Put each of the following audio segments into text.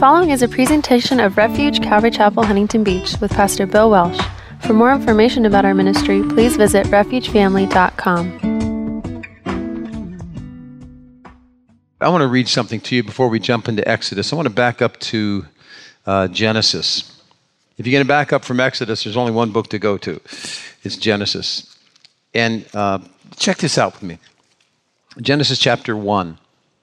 following is a presentation of Refuge Calvary Chapel, Huntington Beach with Pastor Bill Welsh. For more information about our ministry, please visit refugefamily.com. I want to read something to you before we jump into Exodus. I want to back up to Genesis. If you're going to back up from Exodus, there's only one book to go to. It's Genesis. And check this out with me. Genesis chapter 1.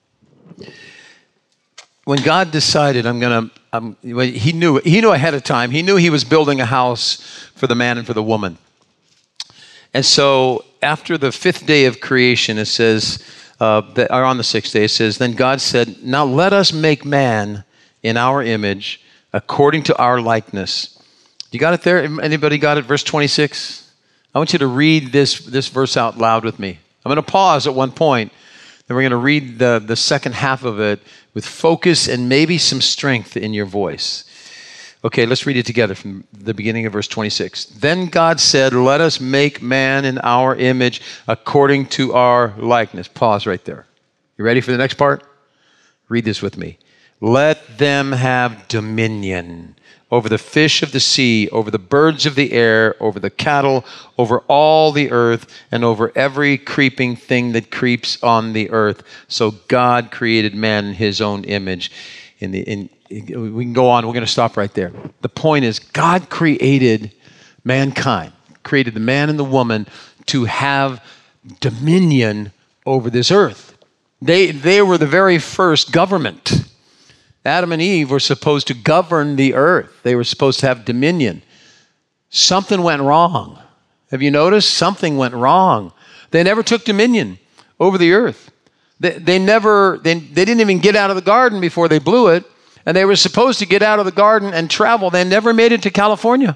When God decided he knew ahead of time. He knew he was building a house for the man and for the woman. And so after the fifth day of creation, it says, or on the sixth day, it says, then God said, now let us make man in our image according to our likeness. You got it there? Anybody got it? Verse 26. I want you to read this verse out loud with me. I'm going to pause at one point. Then we're going to read the second half of it with focus and maybe some strength in your voice. Okay, let's read it together from the beginning of verse 26. Then God said, let us make man in our image according to our likeness. Pause right there. You ready for the next part? Read this with me. Let them have dominion over the fish of the sea, over the birds of the air, over the cattle, over all the earth, and over every creeping thing that creeps on the earth. So God created man in his own image. We can go on. We're going to stop right there. The point is, God created mankind, created the man and the woman to have dominion over this earth. They were the very first government. Adam and Eve were supposed to govern the earth. They were supposed to have dominion. Something went wrong. Have you noticed? Something went wrong. They never took dominion over the earth. They didn't even get out of the garden before they blew it. And they were supposed to get out of the garden and travel. They never made it to California.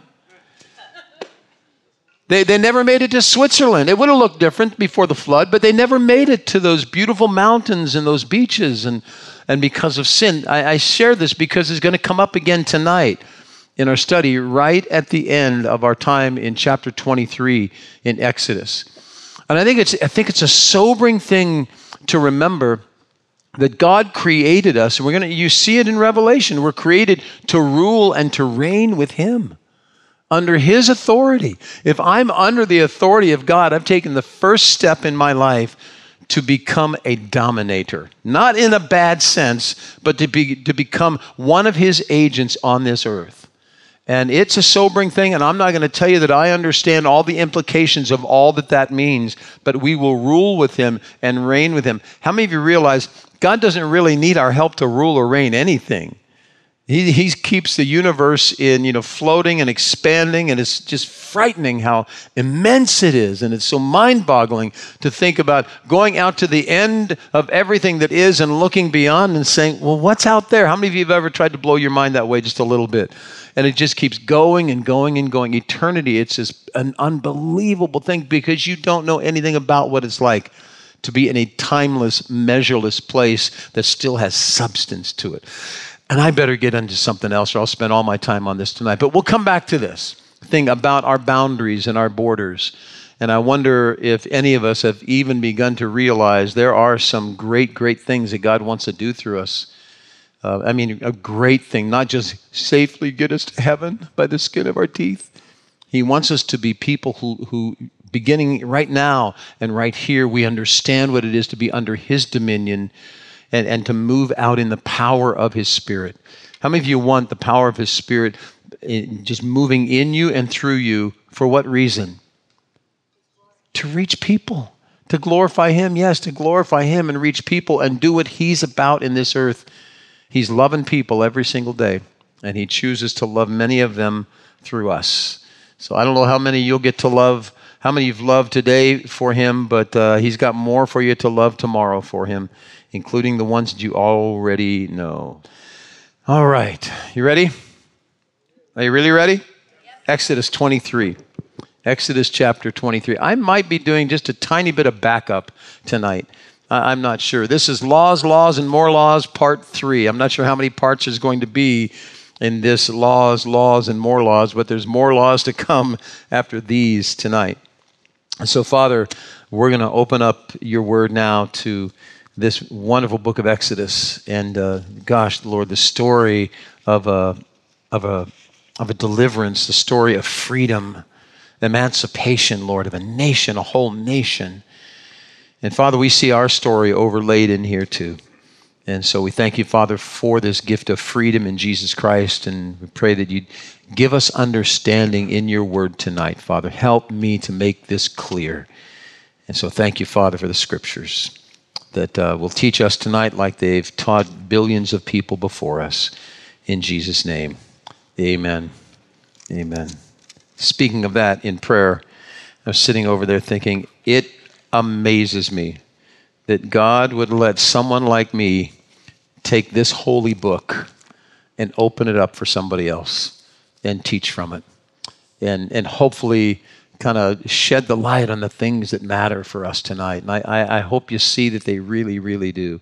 They never made it to Switzerland. It would have looked different before the flood, but they never made it to those beautiful mountains and those beaches. And because of sin, I share this because it's going to come up again tonight in our study right at the end of our time in chapter 23 in Exodus. And I think it's a sobering thing to remember that God created us, and you see it in Revelation. We're created to rule and to reign with Him under His authority. If I'm under the authority of God, I've taken the first step in my life to become a dominator. Not in a bad sense, but to become one of His agents on this earth. And it's a sobering thing, and I'm not going to tell you that I understand all the implications of all that means, but we will rule with Him and reign with Him. How many of you realize God doesn't really need our help to rule or reign anything? He keeps the universe in, floating and expanding, and it's just frightening how immense it is. And it's so mind-boggling to think about going out to the end of everything that is and looking beyond and saying, well, what's out there? How many of you have ever tried to blow your mind that way just a little bit? And it just keeps going and going and going. Eternity, it's just an unbelievable thing because you don't know anything about what it's like to be in a timeless, measureless place that still has substance to it. And I better get into something else or I'll spend all my time on this tonight. But we'll come back to this thing about our boundaries and our borders. And I wonder if any of us have even begun to realize there are some great, great things that God wants to do through us. A great thing, not just safely get us to heaven by the skin of our teeth. He wants us to be people who beginning right now and right here, we understand what it is to be under His dominion and to move out in the power of His Spirit. How many of you want the power of His Spirit just moving in you and through you? For what reason? To reach people, to glorify Him. Yes, to glorify Him and reach people and do what He's about in this earth. He's loving people every single day, and He chooses to love many of them through us. So I don't know how many you'll get to love, how many you've loved today for Him, but He's got more for you to love tomorrow for Him, including the ones that you already know. All right. You ready? Are you really ready? Yep. Exodus 23. Exodus chapter 23. I might be doing just a tiny bit of backup tonight. I'm not sure. This is Laws, and More Laws, part 3. I'm not sure how many parts there's going to be in this Laws, and More Laws, but there's more laws to come after these tonight. And so, Father, we're going to open up your word now to this wonderful book of Exodus. And gosh, Lord, the story of a deliverance, the story of freedom, emancipation, Lord, of a nation, a whole nation. And Father, we see our story overlaid in here too. And so we thank you, Father, for this gift of freedom in Jesus Christ. And we pray that you'd give us understanding in your word tonight, Father. Help me to make this clear. And so thank you, Father, for the scriptures that will teach us tonight like they've taught billions of people before us. In Jesus' name, amen. Amen. Speaking of that, in prayer, I was sitting over there thinking, it amazes me that God would let someone like me take this holy book and open it up for somebody else and teach from it. And hopefully kind of shed the light on the things that matter for us tonight. And I hope you see that they really, really do.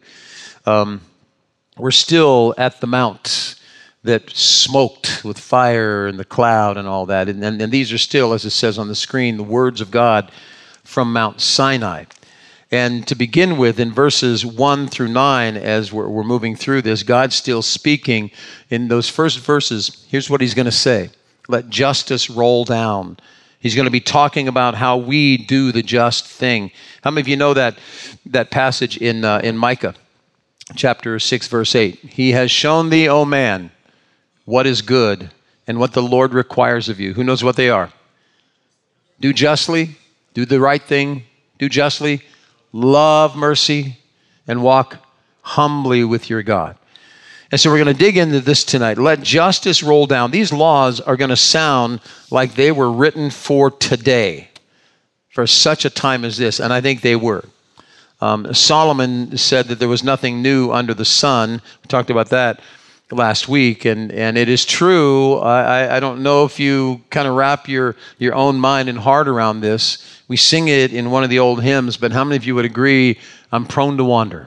We're still at the mount that smoked with fire and the cloud and all that. And these are still, as it says on the screen, the words of God from Mount Sinai. And to begin with, in verses 1 through 9, as we're moving through this, God's still speaking. In those first verses, here's what he's going to say. Let justice roll down. He's going to be talking about how we do the just thing. How many of you know that passage in Micah, chapter 6, verse 8? He has shown thee, O man, what is good and what the Lord requires of you. Who knows what they are? Do justly, do the right thing, do justly, love mercy, and walk humbly with your God. And so we're going to dig into this tonight. Let justice roll down. These laws are going to sound like they were written for today, for such a time as this, and I think they were. Solomon said that there was nothing new under the sun. We talked about that last week, and it is true. I don't know if you kind of wrap your own mind and heart around this. We sing it in one of the old hymns, but how many of you would agree I'm prone to wander?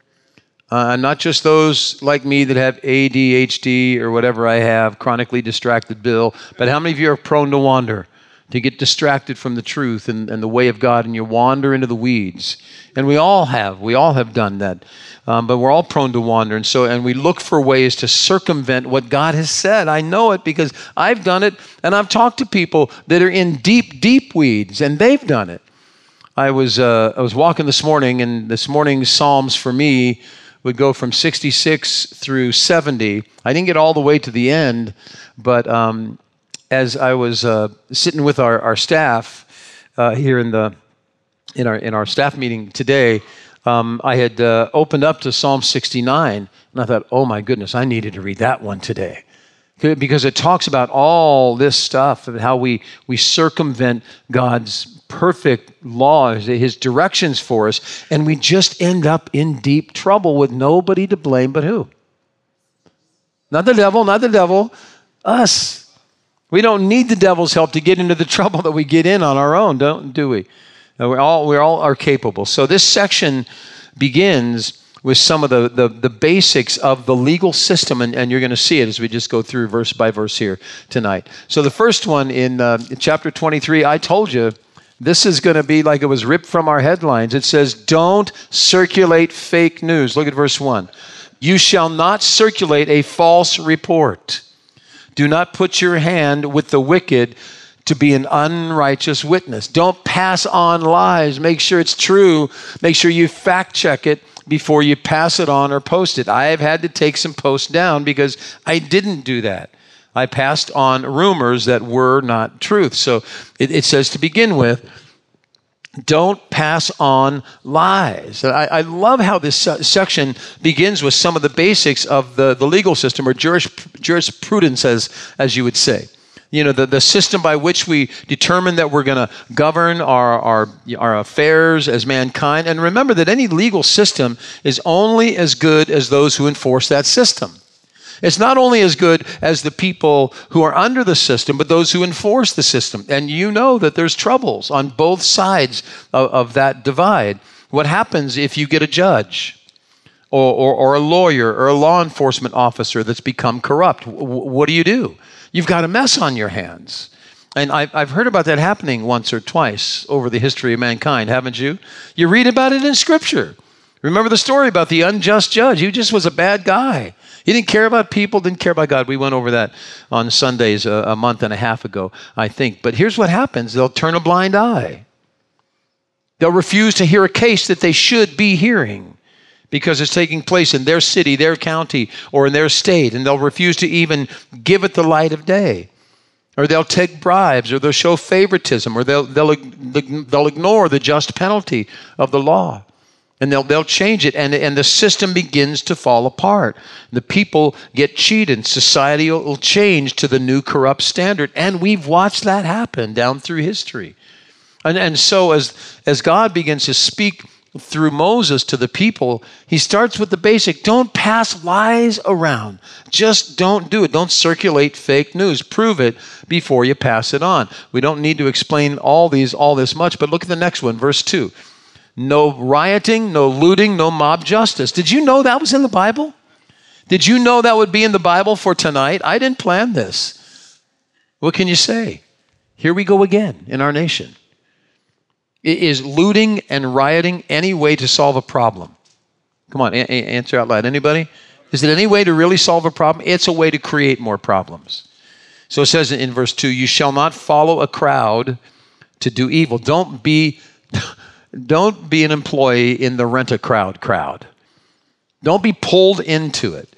Not just those like me that have ADHD or whatever I have, chronically distracted Bill, but how many of you are prone to wander, to get distracted from the truth and the way of God, and you wander into the weeds? And we all have done that. But we're all prone to wander. And we look for ways to circumvent what God has said. I know it because I've done it, and I've talked to people that are in deep, deep weeds, and they've done it. I was walking this morning, and this morning's Psalms for me would go from 66 through 70. I didn't get all the way to the end, but as I was sitting with our staff here in our staff meeting today, I had opened up to Psalm 69, and I thought, oh my goodness, I needed to read that one today. Because it talks about all this stuff and how we circumvent God's perfect laws, his directions for us, and we just end up in deep trouble with nobody to blame but who? Not the devil, us. We don't need the devil's help to get into the trouble that we get in on our own, do we? We all are capable. So this section begins with some of the basics of the legal system, and you're going to see it as we just go through verse by verse here tonight. So the first one in chapter 23, I told you, this is going to be like it was ripped from our headlines. It says, don't circulate fake news. Look at verse 1. You shall not circulate a false report. Do not put your hand with the wicked to be an unrighteous witness. Don't pass on lies. Make sure it's true. Make sure you fact check it before you pass it on or post it. I have had to take some posts down because I didn't do that. I passed on rumors that were not truth. So it says to begin with, don't pass on lies. I love how this section begins with some of the basics of the legal system, or jurisprudence, as you would say. You know, the system by which we determine that we're going to govern our affairs as mankind. And remember that any legal system is only as good as those who enforce that system. It's not only as good as the people who are under the system, but those who enforce the system. And you know that there's troubles on both sides of that divide. What happens if you get a judge or a lawyer or a law enforcement officer that's become corrupt? What do? You've got a mess on your hands. And I've heard about that happening once or twice over the history of mankind, haven't you? You read about it in Scripture. Remember the story about the unjust judge. He just was a bad guy. He didn't care about people, didn't care about God. We went over that on Sundays a month and a half ago, I think. But here's what happens. They'll turn a blind eye. They'll refuse to hear a case that they should be hearing because it's taking place in their city, their county, or in their state, and they'll refuse to even give it the light of day. Or they'll take bribes, or they'll show favoritism, or they'll ignore the just penalty of the law. And they'll change it, and the system begins to fall apart. The people get cheated. Society will change to the new corrupt standard. And we've watched that happen down through history. And so as God begins to speak through Moses to the people, he starts with the basic. Don't pass lies around. Just don't do it. Don't circulate fake news. Prove it before you pass it on. We don't need to explain all this much, but look at the next one, verse 2. No rioting, no looting, no mob justice. Did you know that was in the Bible? Did you know that would be in the Bible for tonight? I didn't plan this. What can you say? Here we go again in our nation. Is looting and rioting any way to solve a problem? Come on, answer out loud. Anybody? Is it any way to really solve a problem? It's a way to create more problems. So it says in verse 2, you shall not follow a crowd to do evil. Don't be an employee in the rent-a-crowd crowd. Don't be pulled into it.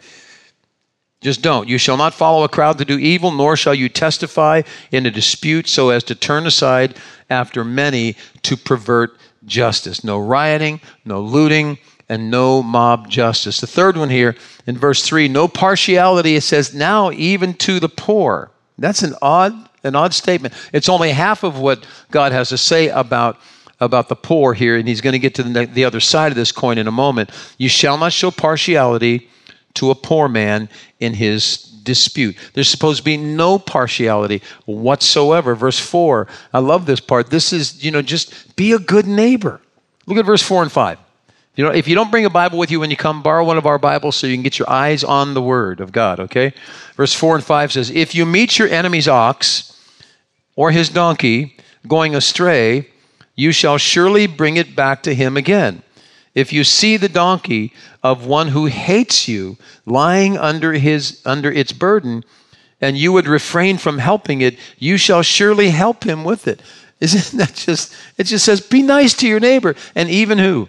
Just don't. You shall not follow a crowd to do evil, nor shall you testify in a dispute so as to turn aside after many to pervert justice. No rioting, no looting, and no mob justice. The third one here in verse 3, no partiality. It says, now even to the poor. That's an odd statement. It's only half of what God has to say about the poor here, and he's going to get to the other side of this coin in a moment. You shall not show partiality to a poor man in his dispute. There's supposed to be no partiality whatsoever. Verse 4, I love this part. This is, just be a good neighbor. Look at verse 4 and 5. If you don't bring a Bible with you when you come, borrow one of our Bibles so you can get your eyes on the Word of God, okay? Verse 4 and 5 says, if you meet your enemy's ox or his donkey going astray, you shall surely bring it back to him again. If you see the donkey of one who hates you lying under its burden, and you would refrain from helping it, you shall surely help him with it. Isn't that just, it just says, be nice to your neighbor. And even who?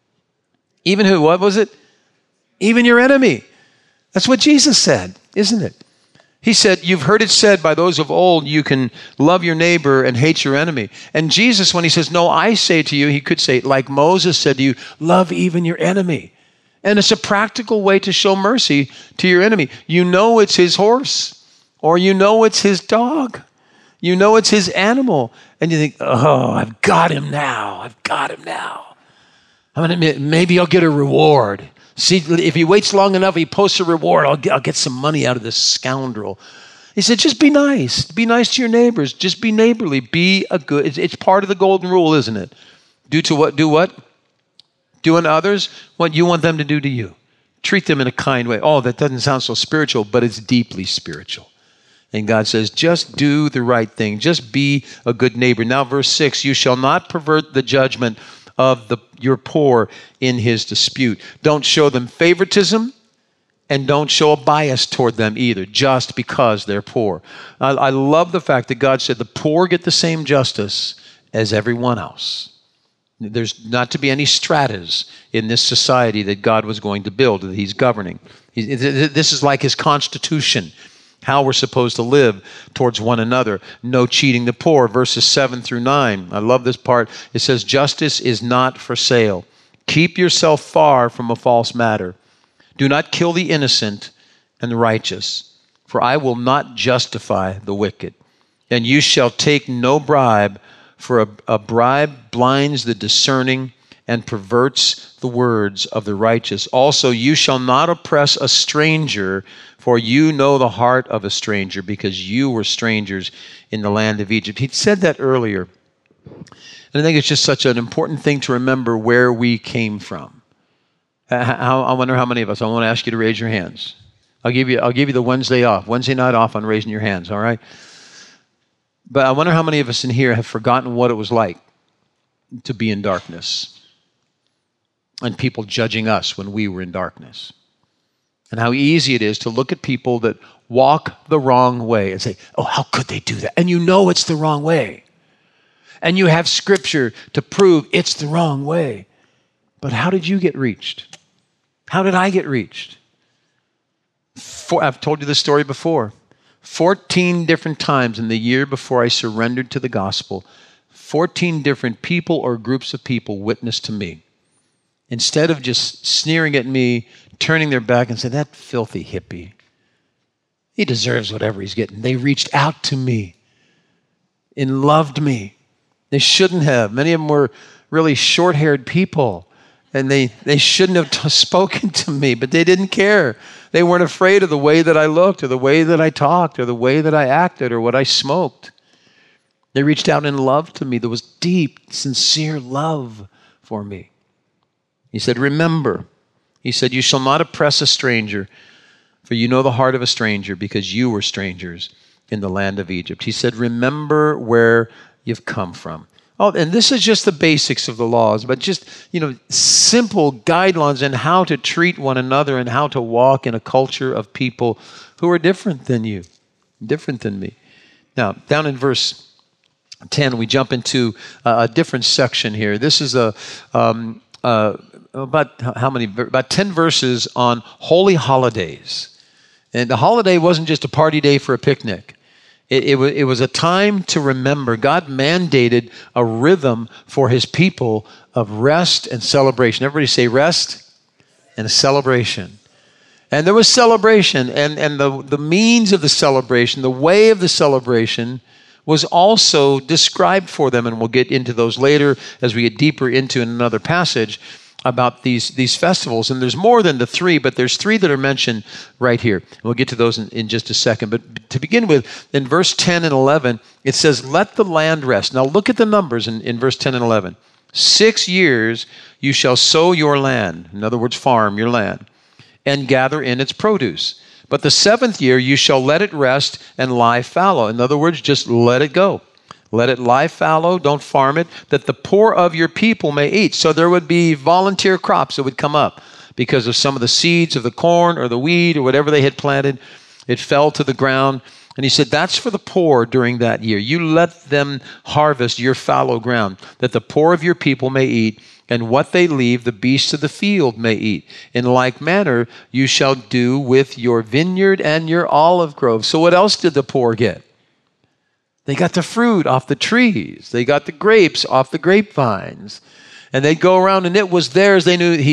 Even who? What was it? Even your enemy. That's what Jesus said, isn't it? He said, you've heard it said by those of old, you can love your neighbor and hate your enemy. And Jesus, when he says, no, I say to you, he could say, like Moses said to you, love even your enemy. And it's a practical way to show mercy to your enemy. You know it's his horse, or you know it's his dog. You know it's his animal. And you think, oh, I've got him now. I've got him now. Maybe I'll get a reward. See, if he waits long enough, he posts a reward. I'll get some money out of this scoundrel. He said, just be nice. Be nice to your neighbors. Just be neighborly. Be a good. It's part of the golden rule, isn't it? Do what? Do unto others what you want them to do to you. Treat them in a kind way. Oh, that doesn't sound so spiritual, but it's deeply spiritual. And God says, just do the right thing. Just be a good neighbor. Now, verse 6, you shall not pervert the judgment of your poor in his dispute. Don't show them favoritism, and don't show a bias toward them either, just because they're poor. I love the fact that God said the poor get the same justice as everyone else. There's not to be any stratas in this society that God was going to build, that he's governing. This is like his constitution, how we're supposed to live towards one another. No cheating the poor, verses 7 through 9. I love this part. It says, justice is not for sale. Keep yourself far from a false matter. Do not kill the innocent and the righteous, for I will not justify the wicked. And you shall take no bribe, for a bribe blinds the discerning and perverts the words of the righteous. Also, you shall not oppress a stranger, for you know the heart of a stranger, because you were strangers in the land of Egypt. He said that earlier. And I think it's just such an important thing to remember where we came from. I wonder how many of us, I want to ask you to raise your hands. I'll give you the Wednesday night off on raising your hands, all right? But I wonder how many of us in here have forgotten what it was like to be in darkness. and people judging us when we were in darkness. And how easy it is to look at people that walk the wrong way and say, oh, how could they do that? And you know it's the wrong way. And you have scripture to prove it's the wrong way. But how did you get reached? How did I get reached? I've told you this story before. 14 different times in the year before I surrendered to the gospel, 14 different people or groups of people witnessed to me. Instead of just sneering at me, turning their back and saying, that filthy hippie, he deserves whatever he's getting. They reached out to me and loved me. They shouldn't have. Many of them were really short-haired people, and they shouldn't have spoken to me, but they didn't care. They weren't afraid of the way that I looked or the way that I talked or the way that I acted or what I smoked. They reached out in love to me. There was deep, sincere love for me. He said, remember, he said, you shall not oppress a stranger, for you know the heart of a stranger, because you were strangers in the land of Egypt. He said, remember where you've come from. Oh, and this is just the basics of the laws, but just, simple guidelines on how to treat one another and how to walk in a culture of people who are different than you, different than me. Now, down in verse 10, we jump into a different section here. This is about 10 verses on holy holidays. And the holiday wasn't just a party day for a picnic. It was a time to remember. God mandated a rhythm for his people of rest and celebration. Everybody say rest and celebration. And there was celebration, and the means of the celebration, the way of the celebration was also described for them, and we'll get into those later as we get deeper into another passage about these festivals. And there's more than the three, but there's three that are mentioned right here. And we'll get to those in just a second. But to begin with, in verse 10 and 11, it says, let the land rest. Now look at the numbers in verse 10 and 11. 6 years you shall sow your land, in other words, farm your land, and gather in its produce. But the 7th year you shall let it rest and lie fallow. In other words, just let it go. Let it lie fallow, don't farm it, that the poor of your people may eat. So there would be volunteer crops that would come up because of some of the seeds of the corn or the wheat or whatever they had planted. It fell to the ground. And he said, that's for the poor during that year. You let them harvest your fallow ground, that the poor of your people may eat, and what they leave, the beasts of the field may eat. In like manner, you shall do with your vineyard and your olive grove. So what else did the poor get? They got the fruit off the trees. They got the grapes off the grapevines. And they'd go around and it was theirs. They knew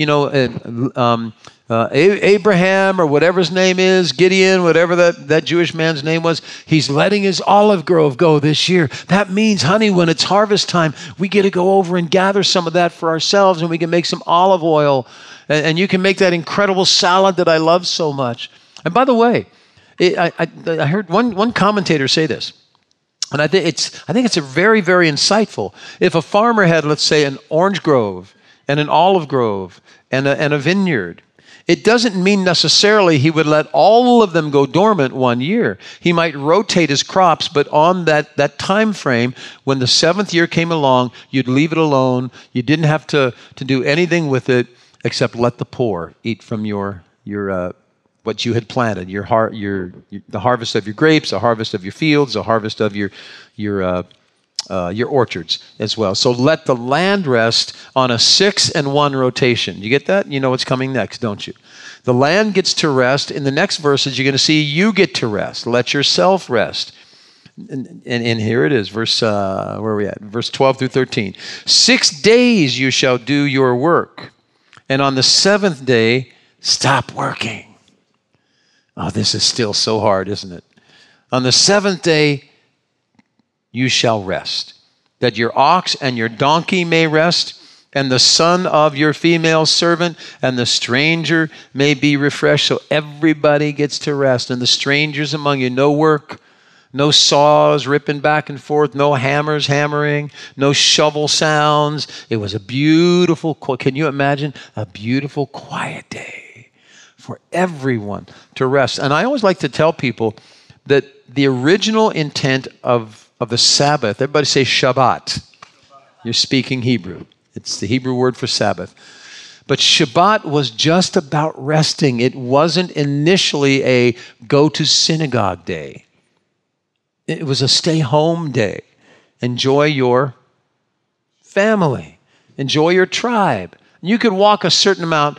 Abraham or whatever his name is, Gideon, whatever that Jewish man's name was, he's letting his olive grove go this year. That means, honey, when it's harvest time, we get to go over and gather some of that for ourselves and we can make some olive oil. And you can make that incredible salad that I love so much. And by the way, I heard one commentator say this. And I think it's a very, very insightful. If a farmer had, let's say, an orange grove and an olive grove and a vineyard, it doesn't mean necessarily he would let all of them go dormant 1 year. He might rotate his crops, but on that time frame, when the 7th year came along, you'd leave it alone. You didn't have to do anything with it except let the poor eat from your what you had planted, the harvest of your grapes, the harvest of your fields, the harvest of your orchards as well. So let the land rest on a 6-and-1 rotation. You get that? You know what's coming next, don't you? The land gets to rest. In the next verses, you're going to see you get to rest. Let yourself rest. And here it is, verse where are we at? Verse 12 through 13. 6 days you shall do your work, and on the 7th day stop working. Oh, this is still so hard, isn't it? On the 7th day, you shall rest, that your ox and your donkey may rest, and the son of your female servant and the stranger may be refreshed. So everybody gets to rest, and the strangers among you, no work, no saws ripping back and forth, no hammers hammering, no shovel sounds. It was a beautiful, can you imagine? A beautiful, quiet day for everyone to rest. And I always like to tell people that the original intent of the Sabbath, everybody say Shabbat. You're speaking Hebrew. It's the Hebrew word for Sabbath. But Shabbat was just about resting. It wasn't initially a go to synagogue day. It was a stay home day. Enjoy your family. Enjoy your tribe. You could walk a certain amount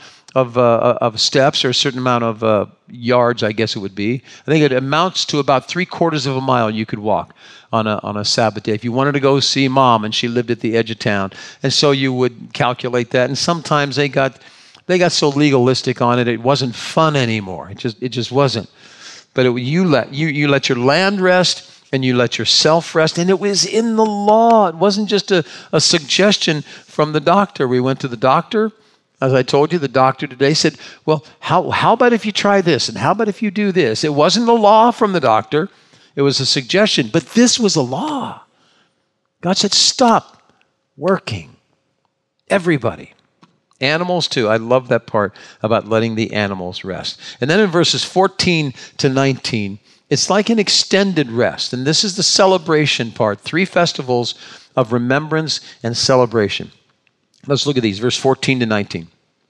of steps, or a certain amount of yards, I guess it would be. I think it amounts to about 3/4 of a mile you could walk on a Sabbath day if you wanted to go see Mom, and she lived at the edge of town. And so you would calculate that. And sometimes they got so legalistic on it, it wasn't fun anymore. It just wasn't. But you let your land rest, and you let yourself rest, and it was in the law. It wasn't just a suggestion from the doctor. We went to the doctor. As I told you, the doctor today said, well, how about if you try this, and how about if you do this? It wasn't a law from the doctor. It was a suggestion, but this was a law. God said, stop working. Everybody. Animals too. I love that part about letting the animals rest. And then in verses 14 to 19, it's like an extended rest. And this is the celebration part. 3 festivals of remembrance and celebration. Let's look at these, verse 14 to 19.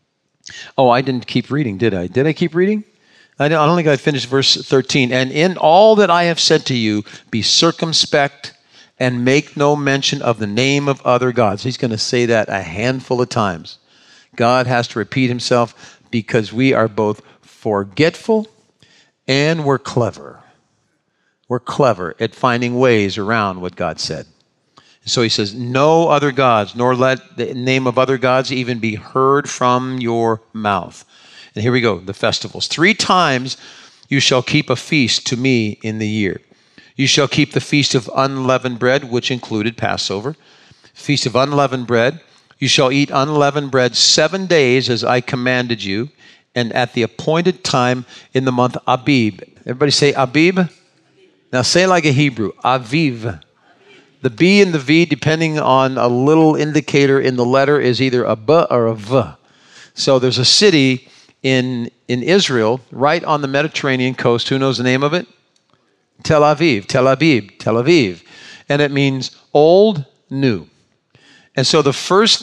Oh, I didn't keep reading, did I? Did I keep reading? I don't think I finished verse 13. And in all that I have said to you, be circumspect and make no mention of the name of other gods. He's going to say that a handful of times. God has to repeat himself because we are both forgetful and we're clever. We're clever at finding ways around what God said. So he says, no other gods, nor let the name of other gods even be heard from your mouth. And here we go, the festivals. 3 times you shall keep a feast to me in the year. You shall keep the feast of unleavened bread, which included Passover. Feast of unleavened bread. You shall eat unleavened bread 7 days as I commanded you, and at the appointed time in the month Abib. Everybody say Abib. Now say it like a Hebrew, Aviv. The B and the V, depending on a little indicator in the letter, is either a B or a V. So there's a city in Israel, right on the Mediterranean coast. Who knows the name of it? Tel Aviv, Tel Aviv, Tel Aviv. And it means old, new. And so the first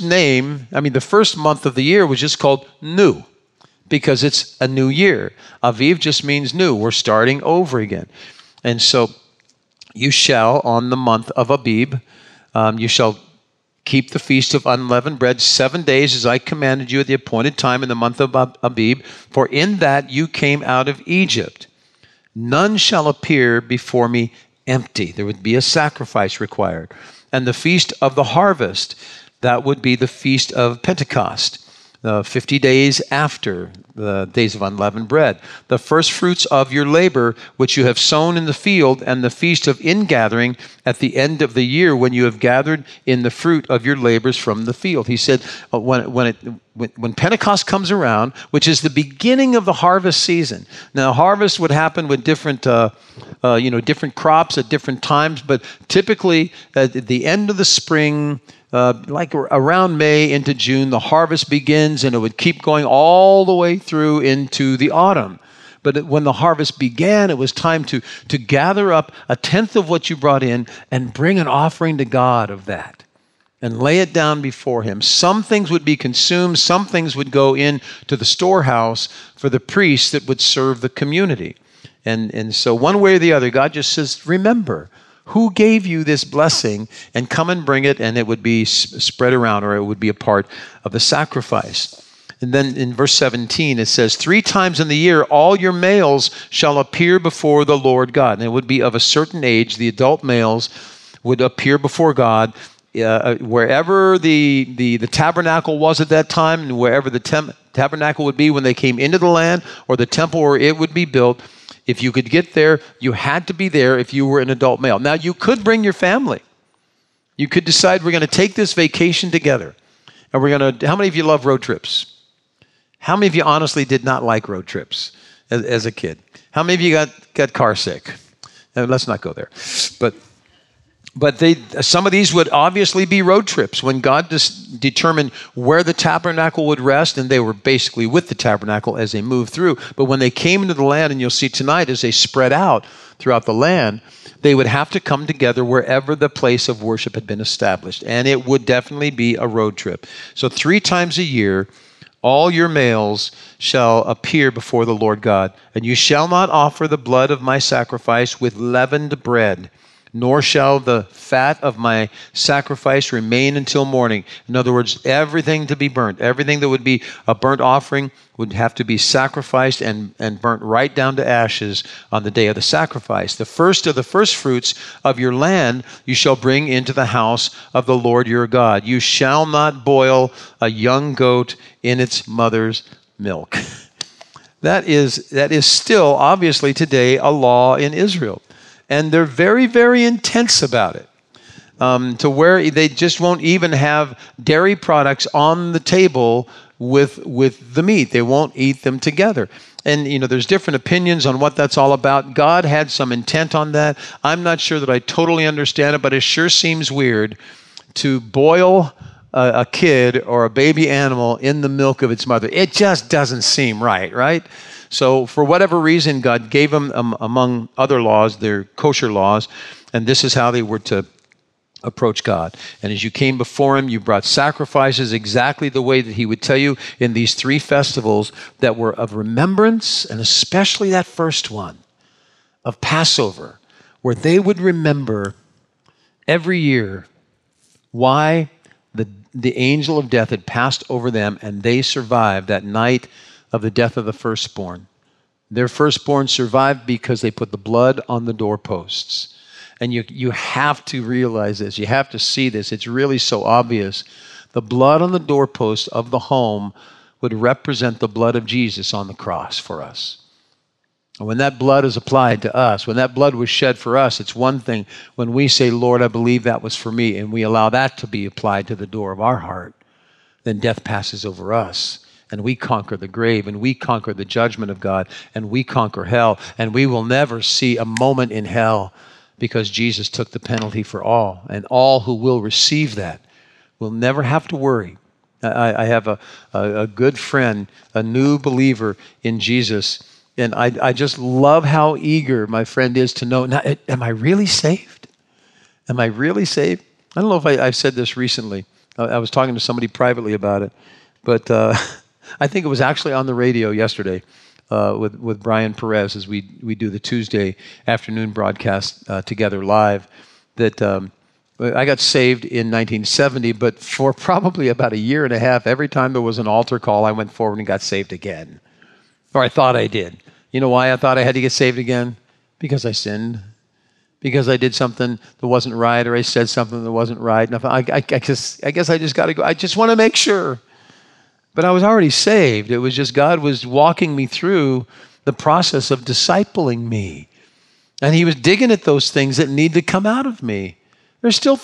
month of the year was just called new, because it's a new year. Aviv just means new. We're starting over again. And so you shall, on the month of Abib, you shall keep the feast of unleavened bread 7 days as I commanded you at the appointed time in the month of Abib, for in that you came out of Egypt. None shall appear before me empty. There would be a sacrifice required. And the feast of the harvest, that would be the feast of Pentecost, 50 days after the days of unleavened bread. The first fruits of your labor, which you have sown in the field, and the feast of ingathering at the end of the year, when you have gathered in the fruit of your labors from the field. He said, when Pentecost comes around, which is the beginning of the harvest season. Now, harvest would happen with different crops at different times, but typically at the end of the spring, like around May into June, the harvest begins, and it would keep going all the way through into the autumn. But when the harvest began, it was time to gather up 1/10 of what you brought in and bring an offering to God of that and lay it down before him. Some things would be consumed. Some things would go into the storehouse for the priests that would serve the community. And so one way or the other, God just says, remember who gave you this blessing, and come and bring it, and it would be spread around, or it would be a part of the sacrifice. And then in verse 17, it says, 3 times in the year, all your males shall appear before the Lord God. And it would be of a certain age. The adult males would appear before God wherever the tabernacle was at that time, and wherever the tabernacle would be when they came into the land, or the temple where it would be built. If you could get there, you had to be there if you were an adult male. Now, you could bring your family. You could decide, we're going to take this vacation together. And how many of you love road trips? How many of you honestly did not like road trips as a kid? How many of you got car sick? Let's not go there. But some of these would obviously be road trips. When God determined where the tabernacle would rest, and they were basically with the tabernacle as they moved through. But when they came into the land, and you'll see tonight as they spread out throughout the land, they would have to come together wherever the place of worship had been established. And it would definitely be a road trip. So 3 times a year, all your males shall appear before the Lord God. And you shall not offer the blood of my sacrifice with leavened bread, nor shall the fat of my sacrifice remain until morning. In other words, everything to be burnt, everything that would be a burnt offering would have to be sacrificed and burnt right down to ashes on the day of the sacrifice. The first of the first fruits of your land you shall bring into the house of the Lord your God. You shall not boil a young goat in its mother's milk. That is still, obviously, today a law in Israel. And they're very, very intense about it, to where they just won't even have dairy products on the table with the meat. They won't eat them together. And, there's different opinions on what that's all about. God had some intent on that. I'm not sure that I totally understand it, but it sure seems weird to boil a kid or a baby animal in the milk of its mother. It just doesn't seem right? So for whatever reason, God gave them, among other laws, their kosher laws, and this is how they were to approach God. And as you came before him, you brought sacrifices exactly the way that he would tell you in these 3 festivals that were of remembrance, and especially that first one of Passover, where they would remember every year why the angel of death had passed over them and they survived that night of the death of the firstborn. Their firstborn survived because they put the blood on the doorposts. And you have to realize this. You have to see this. It's really so obvious. The blood on the doorpost of the home would represent the blood of Jesus on the cross for us. And when that blood is applied to us, when that blood was shed for us, it's one thing. When we say, Lord, I believe that was for me, and we allow that to be applied to the door of our heart, then death passes over us. And we conquer the grave, and we conquer the judgment of God, and we conquer hell, and we will never see a moment in hell because Jesus took the penalty for all, and all who will receive that will never have to worry. I have a good friend, a new believer in Jesus, and I just love how eager my friend is to know, now, am I really saved? Am I really saved? I don't know if I've said this recently. I was talking to somebody privately about it, but I think it was actually on the radio yesterday with Brian Perez as we do the Tuesday afternoon broadcast together live, that I got saved in 1970, but for probably about a year and a half, every time there was an altar call, I went forward and got saved again. Or I thought I did. You know why I thought I had to get saved again? Because I sinned. Because I did something that wasn't right, or I said something that wasn't right. And I guess I just got to go. I just want to make sure. But I was already saved. It was just God was walking me through the process of discipling me. And he was digging at those things that need to come out of me. There's still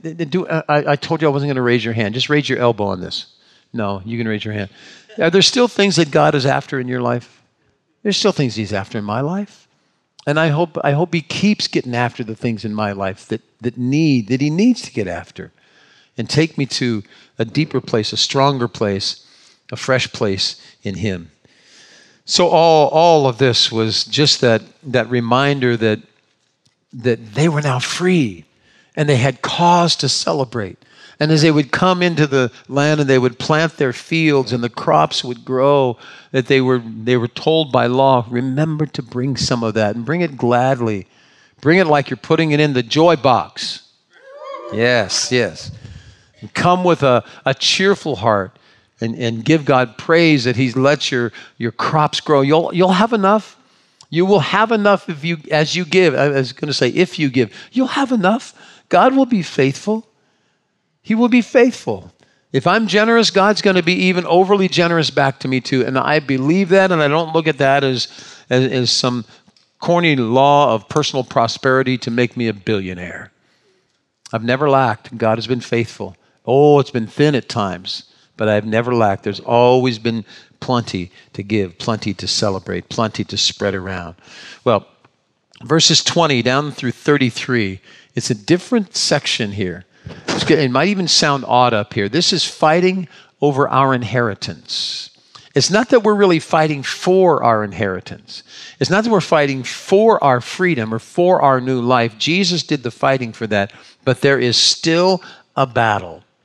I told you I wasn't going to raise your hand. Just raise your elbow on this. No, you can raise your hand. Are there still things that God is after in your life? There's still things he's after in my life. And I hope he keeps getting after the things in my life that he needs to get after, and take me to a deeper place, a stronger place, a fresh place in him. So all of this was just that reminder that they were now free and they had cause to celebrate. And as they would come into the land and they would plant their fields and the crops would grow, that they were told by law, remember to bring some of that and bring it gladly. Bring it like you're putting it in the joy box. Yes. And come with a cheerful heart and give God praise that he's let your crops grow. You'll have enough. You will have enough as you give. I was going to say, if you give, you'll have enough. God will be faithful. He will be faithful. If I'm generous, God's going to be even overly generous back to me too. And I believe that, and I don't look at that as some corny law of personal prosperity to make me a billionaire. I've never lacked. God has been faithful. Oh, it's been thin at times, but I've never lacked. There's always been plenty to give, plenty to celebrate, plenty to spread around. Well, verses 20 down through 33, it's a different section here. It might even sound odd up here. This is fighting over our inheritance. It's not that we're really fighting for our inheritance. It's not that we're fighting for our freedom or for our new life. Jesus did the fighting for that, but there is still a battle.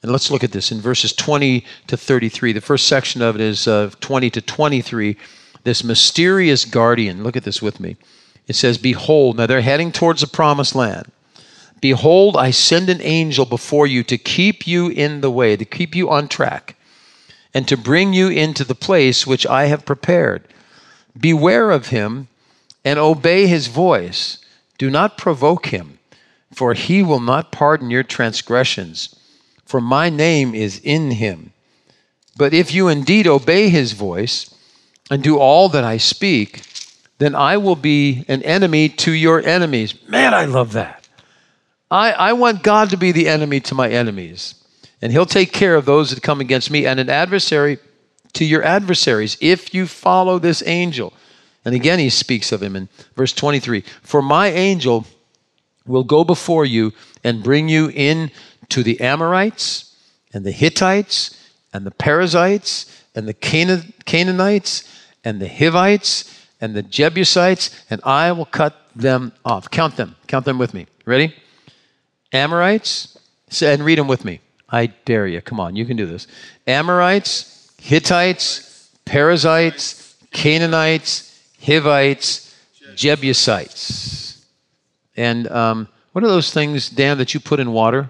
And let's look at this in verses 20 to 33. The first section of it is 20 to 23. This mysterious guardian, look at this with me. It says, behold, now they're heading towards the promised land. Behold, I send an angel before you to keep you in the way, to keep you on track, and to bring you into the place which I have prepared. Beware of him and obey his voice. Do not provoke him, for he will not pardon your transgressions, for my name is in him. But if you indeed obey his voice and do all that I speak, then I will be an enemy to your enemies. Man, I love that. I want God to be the enemy to my enemies. And he'll take care of those that come against me, and an adversary to your adversaries if you follow this angel. And again, he speaks of him in verse 23. For my angel will go before you and bring you in to the Amorites and the Hittites and the Perizzites and the Canaanites and the Hivites and the Jebusites, and I will cut them off. Count them with me. Ready? Amorites, and read them with me. I dare you. Come on, you can do this. Amorites, Hittites, Perizzites, Canaanites, Hivites, Jebusites. And what are those things, Dan, that you put in water?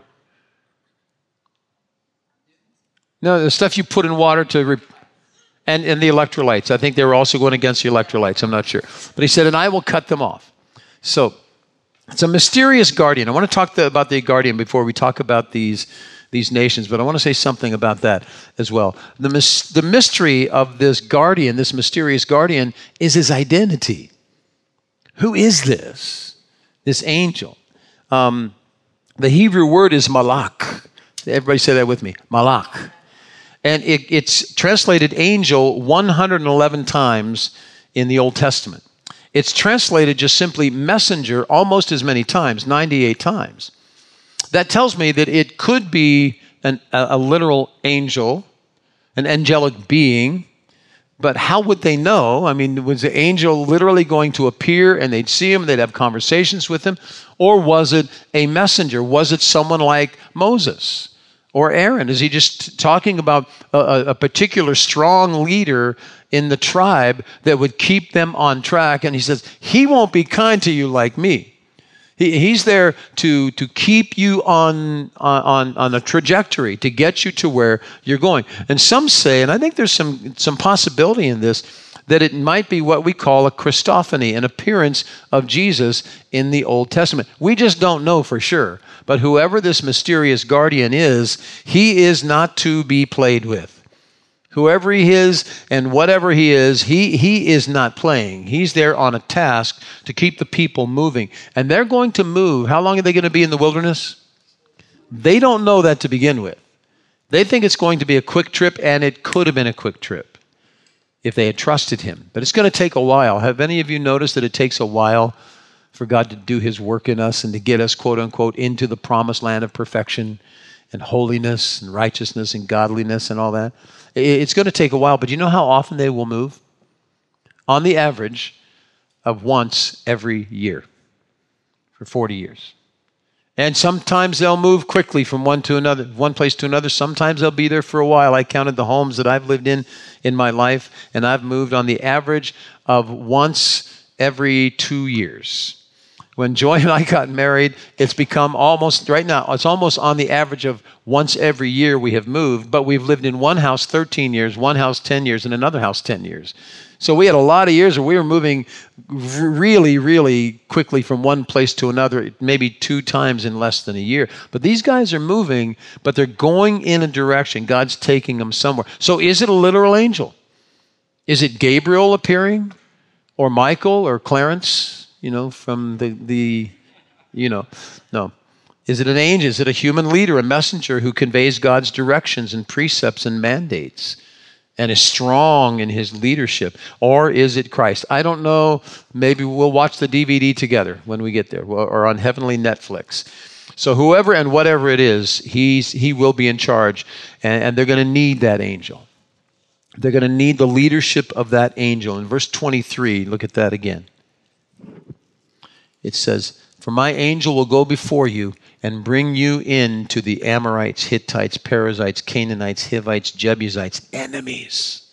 No, the stuff you put in water and the electrolytes. I think they were also going against the electrolytes. I'm not sure. But he said, and I will cut them off. So it's a mysterious guardian. I want to talk about the guardian before we talk about these nations, but I want to say something about that as well. The mystery of this guardian, this mysterious guardian, is his identity. Who is this angel? The Hebrew word is malach. Everybody say that with me. Malach. And it's translated angel 111 times in the Old Testament. It's translated just simply messenger almost as many times, 98 times. That tells me that it could be a literal angel, an angelic being, but how would they know? I mean, was the angel literally going to appear and they'd see him, they'd have conversations with him? Or was it a messenger? Was it someone like Moses or Aaron? Is he just talking about a particular strong leader in the tribe that would keep them on track? And he says, he won't be kind to you like me. He's there to keep you on a trajectory, to get you to where you're going. And some say, and I think there's some possibility in this, that it might be what we call a Christophany, an appearance of Jesus in the Old Testament. We just don't know for sure. But whoever this mysterious guardian is, he is not to be played with. Whoever he is and whatever he is not playing. He's there on a task to keep the people moving. And they're going to move. How long are they going to be in the wilderness? They don't know that to begin with. They think it's going to be a quick trip, and it could have been a quick trip if they had trusted him. But it's going to take a while. Have any of you noticed that it takes a while for God to do his work in us and to get us, quote unquote, into the promised land of perfection and holiness and righteousness and godliness and all that? It's going to take a while, but you know how often they will move? On the average of once every year for 40 years. And sometimes they'll move quickly from one place to another. Sometimes they'll be there for a while. I counted the homes that I've lived in my life, and I've moved on the average of once every 2 years. When Joy and I got married, it's become almost, right now, it's almost on the average of once every year we have moved, but we've lived in one house 13 years, one house 10 years, and another house 10 years. So we had a lot of years where we were moving really, really quickly from one place to another, maybe 2 times in less than a year. But these guys are moving, but they're going in a direction. God's taking them somewhere. So is it a literal angel? Is it Gabriel appearing? Or Michael or Clarence? From no. Is it an angel? Is it a human leader, a messenger who conveys God's directions and precepts and mandates and is strong in his leadership? Or is it Christ? I don't know. Maybe we'll watch the DVD together when we get there, or on Heavenly Netflix. So whoever and whatever it is, he will be in charge, and they're going to need that angel. They're going to need the leadership of that angel. In verse 23, look at that again. It says, For my angel will go before you and bring you into the Amorites, Hittites, Perizzites, Canaanites, Hivites, Jebusites, enemies.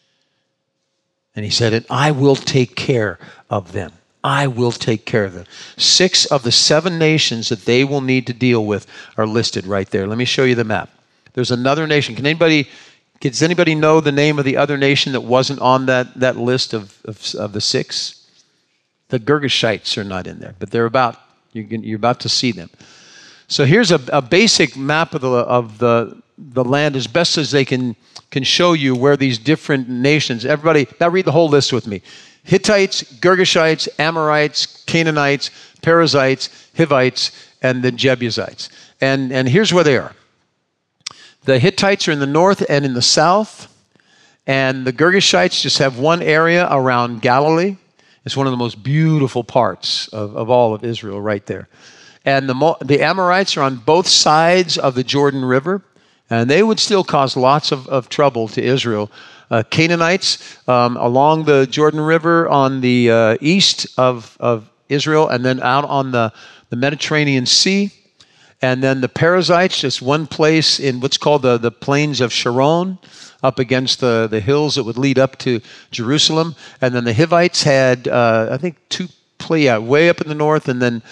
And he said, and I will take care of them. I will take care of them. 6 of the 7 nations that they will need to deal with are listed right there. Let me show you the map. There's another nation. Does anybody know the name of the other nation that wasn't on that list of the 6? The Girgashites are not in there, but you're about to see them. So here's a basic map of the land as best as they can show you where these different nations. Everybody, now read the whole list with me. Hittites, Girgashites, Amorites, Canaanites, Perizzites, Hivites, and the Jebusites. And here's where they are. The Hittites are in the north and in the south, and the Girgashites just have one area around Galilee. It's one of the most beautiful parts of all of Israel right there. And the Amorites are on both sides of the Jordan River, and they would still cause lots of trouble to Israel. Canaanites along the Jordan River on the east of Israel, and then out on the Mediterranean Sea. And then the Perizzites, just one place in what's called the plains of Sharon, up against the hills that would lead up to Jerusalem. And then the Hivites had, I think, way up in the north, and then,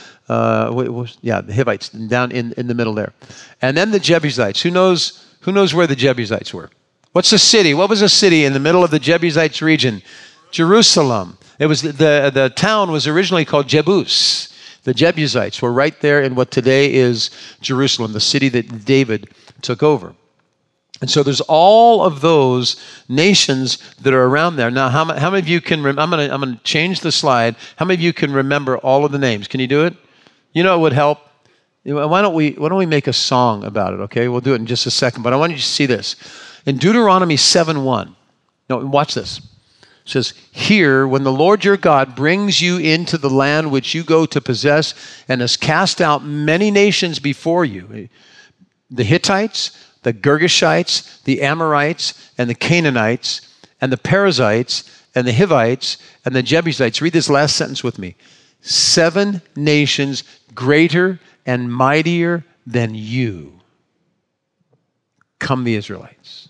the Hivites down in the middle there. And then the Jebusites. Who knows where the Jebusites were? What's the city? What was a city in the middle of the Jebusites region? Jerusalem. It was the town was originally called Jebus. The Jebusites were right there in what today is Jerusalem, the city that David took over. And so there's all of those nations that are around there. Now, how many of you can I'm going to change the slide. How many of you can remember all of the names? Can you do it? You know, it would help. Why don't we make a song about it? Okay, we'll do it in just a second. But I want you to see this. In Deuteronomy 7:1, no, watch this. It says, here, when the Lord your God brings you into the land which you go to possess and has cast out many nations before you, the Hittites, the Girgashites, the Amorites, and the Canaanites, and the Perizzites, and the Hivites, and the Jebusites. Read this last sentence with me. 7 nations greater and mightier than you come the Israelites.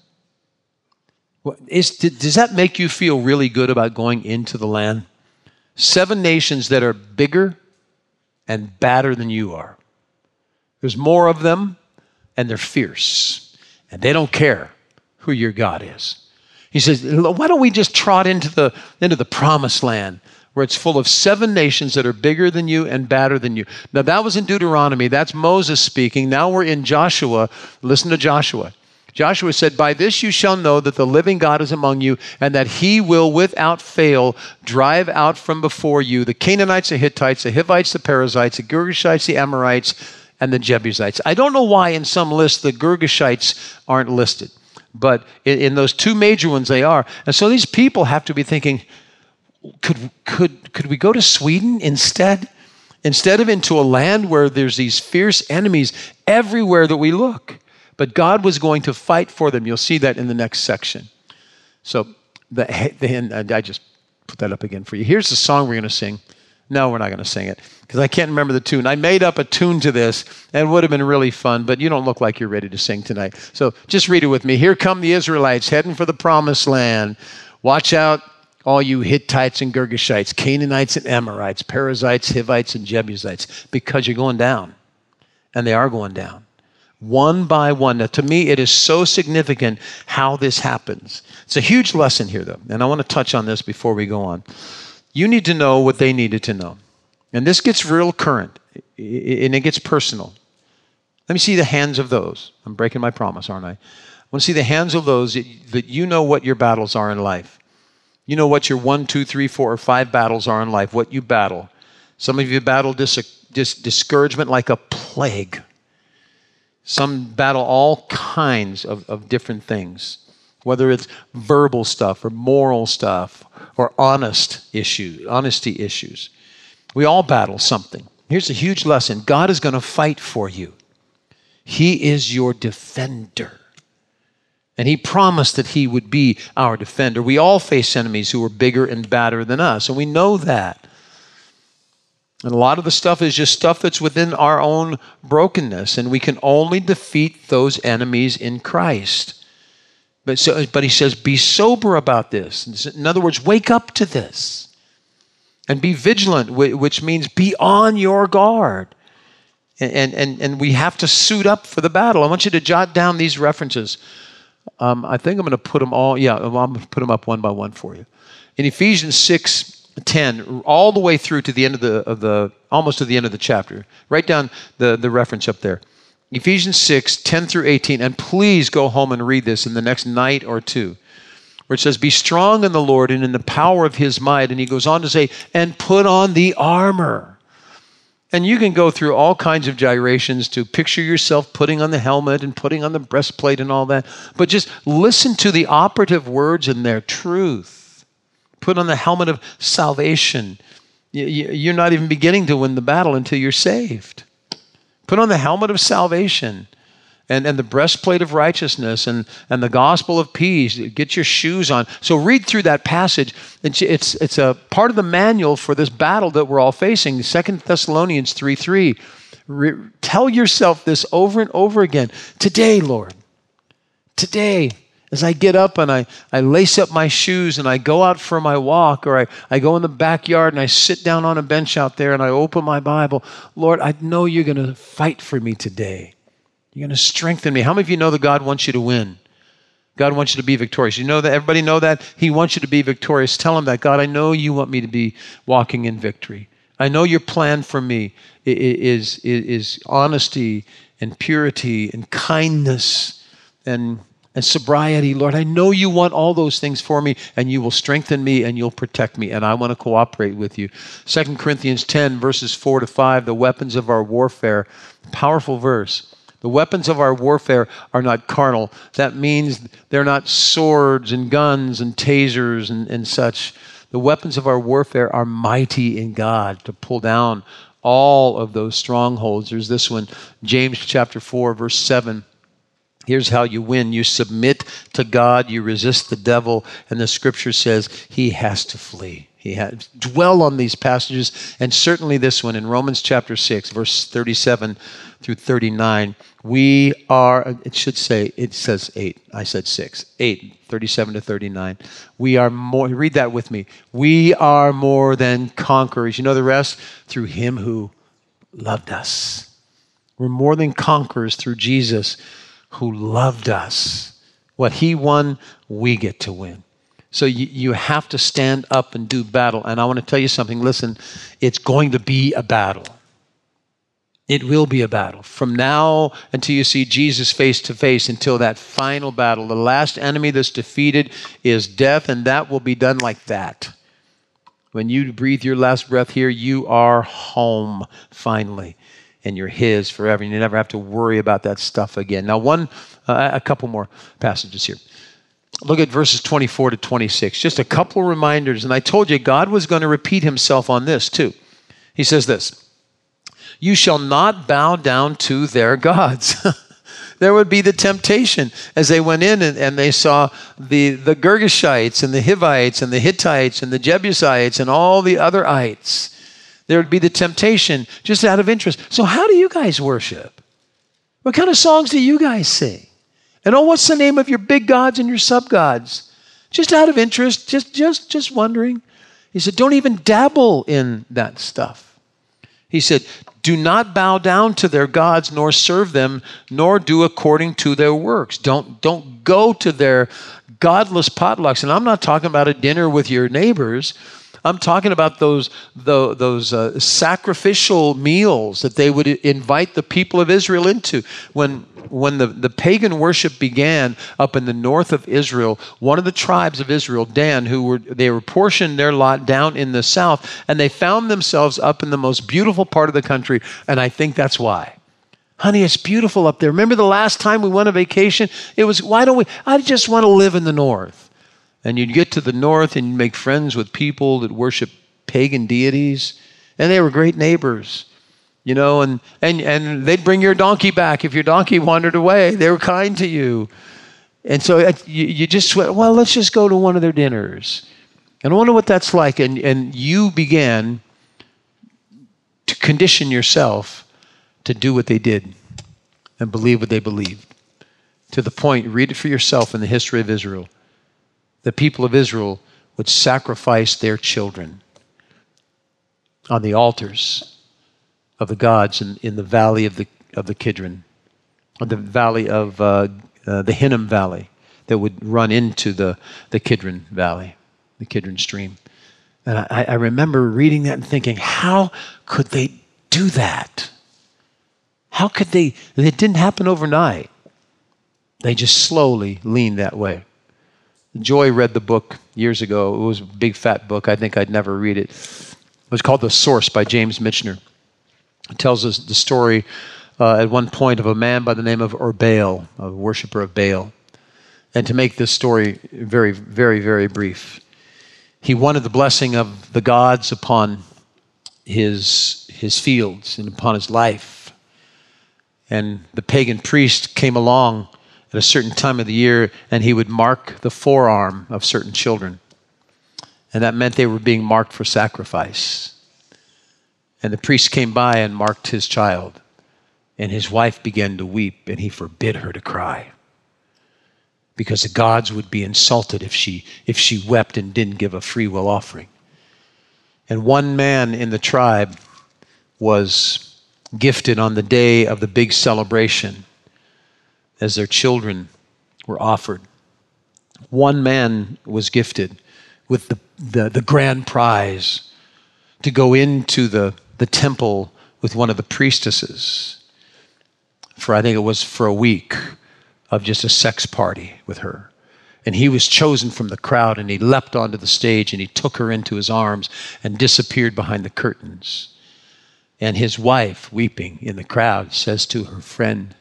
Does that make you feel really good about going into the land? 7 nations that are bigger and badder than you are. There's more of them, and they're fierce. And they don't care who your God is. He says, why don't we just trot into the promised land where it's full of 7 nations that are bigger than you and badder than you. Now that was in Deuteronomy. That's Moses speaking. Now we're in Joshua. Listen to Joshua. Joshua said, by this you shall know that the living God is among you, and that he will without fail drive out from before you the Canaanites, the Hittites, the Hivites, the Perizzites, the Girgashites, the Amorites, and the Jebusites. I don't know why in some lists the Girgashites aren't listed, but in those 2 major ones they are. And so these people have to be thinking, could we go to Sweden instead? Instead of into a land where there's these fierce enemies everywhere that we look. But God was going to fight for them. You'll see that in the next section. So I just put that up again for you. Here's the song we're going to sing. No, we're not going to sing it because I can't remember the tune. I made up a tune to this and it would have been really fun, but you don't look like you're ready to sing tonight. So just read it with me. Here come the Israelites heading for the promised land. Watch out, all you Hittites and Girgashites, Canaanites and Amorites, Perizzites, Hivites, and Jebusites, because you're going down. And they are going down. One by one. Now, to me, it is so significant how this happens. It's a huge lesson here, though, and I want to touch on this before we go on. You need to know what they needed to know. And this gets real current, and it gets personal. Let me see the hands of those. I'm breaking my promise, aren't I? I want to see the hands of those that you know what your battles are in life. You know what your 1, 2, 3, 4, or 5 battles are in life, what you battle. Some of you battle discouragement like a plague. Some battle all kinds of different things, whether it's verbal stuff or moral stuff or honesty issues. We all battle something. Here's a huge lesson. God is going to fight for you. He is your defender. And he promised that he would be our defender. We all face enemies who are bigger and badder than us, and we know that. And a lot of the stuff is just stuff that's within our own brokenness, and we can only defeat those enemies in Christ. But he says, be sober about this. In other words, wake up to this. And be vigilant, which means be on your guard. And we have to suit up for the battle. I want you to jot down these references. I think I'm going to put them all, I'm going to put them up one by one for you. In Ephesians 6:10, all the way through to the end almost to the end of the chapter. Write down the reference up there. Ephesians 6:10 through 18, and please go home and read this in the next night or two, where it says, be strong in the Lord and in the power of his might. And he goes on to say, and put on the armor. And you can go through all kinds of gyrations to picture yourself putting on the helmet and putting on the breastplate and all that. But just listen to the operative words in their truth. Put on the helmet of salvation. You're not even beginning to win the battle until you're saved. Put on the helmet of salvation and the breastplate of righteousness and the gospel of peace. Get your shoes on. So read through that passage. It's a part of the manual for this battle that we're all facing. 2 Thessalonians 3:3. Tell yourself this over and over again. Today, Lord, today, as I get up and I lace up my shoes and I go out for my walk, or I go in the backyard and I sit down on a bench out there and I open my Bible, Lord, I know you're going to fight for me today. You're going to strengthen me. How many of you know that God wants you to win? God wants you to be victorious. You know that? Everybody know that? He wants you to be victorious. Tell him that. God, I know you want me to be walking in victory. I know your plan for me is honesty and purity and kindness and sobriety. Lord, I know you want all those things for me, and you will strengthen me and you'll protect me, and I want to cooperate with you. 2 Corinthians 10, verses 4-5, the weapons of our warfare. Powerful verse. The weapons of our warfare are not carnal. That means they're not swords and guns and tasers and such. The weapons of our warfare are mighty in God to pull down all of those strongholds. There's this one, James chapter 4, verse 7. Here's how you win. You submit to God, you resist the devil, and the scripture says he has to flee. Dwell on these passages, and certainly this one in Romans chapter 6, verse 37 through 39. It says 8. I said 6. 8, 37 to 39. We are more, read that with me. We are more than conquerors. You know the rest? Through him who loved us. We're more than conquerors through Jesus who loved us. What he won, we get to win. So you have to stand up and do battle. And I want to tell you something. Listen, it's going to be a battle. It will be a battle. From now until you see Jesus face to face, until that final battle, the last enemy that's defeated is death, and that will be done like that. When you breathe your last breath here, you are home finally, and you're his forever. And you never have to worry about that stuff again. Now, a couple more passages here. Look at verses 24 to 26. Just a couple of reminders. And I told you God was going to repeat himself on this too. He says this, you shall not bow down to their gods. There would be the temptation as they went in and they saw the Girgashites and the Hivites and the Hittites and the Jebusites and all the other ites. There would be the temptation just out of interest. So how do you guys worship? What kind of songs do you guys sing? And what's the name of your big gods and your sub-gods? Just out of interest, just wondering. He said, don't even dabble in that stuff. He said, do not bow down to their gods, nor serve them, nor do according to their works. Don't go to their godless potlucks. And I'm not talking about a dinner with your neighbors. I'm talking about those sacrificial meals that they would invite the people of Israel into. When the pagan worship began up in the north of Israel, one of the tribes of Israel, Dan, they were portioned their lot down in the south, and they found themselves up in the most beautiful part of the country, and I think that's why. Honey, it's beautiful up there. Remember the last time we went on vacation? It was, I just want to live in the north. And you'd get to the north and you'd make friends with people that worship pagan deities. And they were great neighbors, you know, and they'd bring your donkey back. If your donkey wandered away, they were kind to you. And so you just went, well, let's just go to one of their dinners. And I wonder what that's like. And you began condition yourself to do what they did and believe what they believed. To the point, read it for yourself in the history of Israel. The people of Israel would sacrifice their children on the altars of the gods in the valley of the Kidron, or the valley of the Hinnom Valley that would run into the Kidron Valley, the Kidron stream. And I remember reading that and thinking, how could they do that? How could they? It didn't happen overnight. They just slowly leaned that way. Joy read the book years ago. It was a big, fat book. I think I'd never read it. It was called The Source by James Michener. It tells us the story at one point of a man by the name of Baal, a worshiper of Baal. And to make this story very, very, very brief, he wanted the blessing of the gods upon his fields and upon his life. And the pagan priest came along at a certain time of the year, and he would mark the forearm of certain children. And that meant they were being marked for sacrifice. And the priest came by and marked his child. And his wife began to weep, and he forbid her to cry, because the gods would be insulted if she wept and didn't give a free will offering. And one man in the tribe was gifted on the day of the big celebration as their children were offered. One man was gifted with the grand prize to go into the temple with one of the priestesses for, I think it was for a week, of just a sex party with her. And he was chosen from the crowd, and he leapt onto the stage, and he took her into his arms and disappeared behind the curtains. And his wife, weeping in the crowd, says to her friend,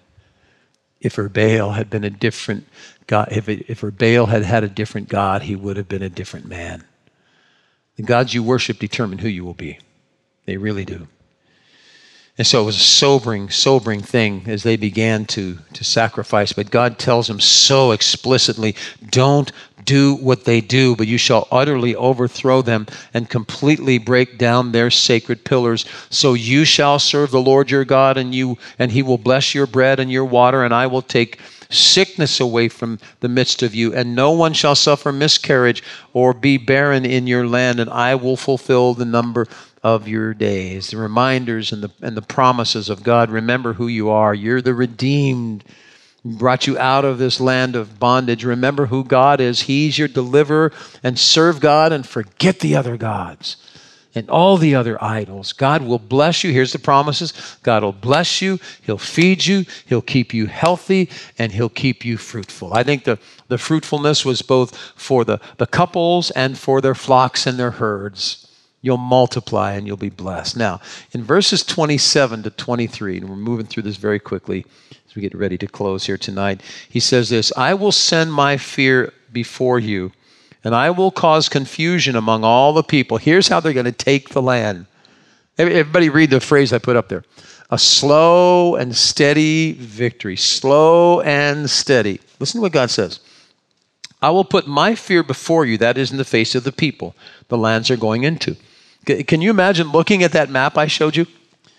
if her Baal had been a different God, if her Baal had had a different God, he would have been a different man. The gods you worship determine who you will be. They really do. And so it was a sobering thing as they began to sacrifice. But God tells them so explicitly, don't do what they do, but you shall utterly overthrow them and completely break down their sacred pillars. So you shall serve the Lord your God, and he will bless your bread and your water, and I will take sickness away from the midst of you, and no one shall suffer miscarriage or be barren in your land, and I will fulfill the number of your days. The reminders and the promises of God. Remember who you are. You're the redeemed. Brought you out of this land of bondage. Remember who God is. He's your deliverer, and serve God and forget the other gods and all the other idols. God will bless you. Here's the promises. God will bless you. He'll feed you. He'll keep you healthy, and he'll keep you fruitful. I think the fruitfulness was both for the couples and for their flocks and their herds. You'll multiply and you'll be blessed. Now, in verses 27 to 23, and we're moving through this very quickly as we get ready to close here tonight, he says this, I will send my fear before you, and I will cause confusion among all the people. Here's how they're going to take the land. Everybody read the phrase I put up there. A slow and steady victory. Slow and steady. Listen to what God says. I will put my fear before you, that is in the face of the people, the lands they're going into. Can you imagine looking at that map I showed you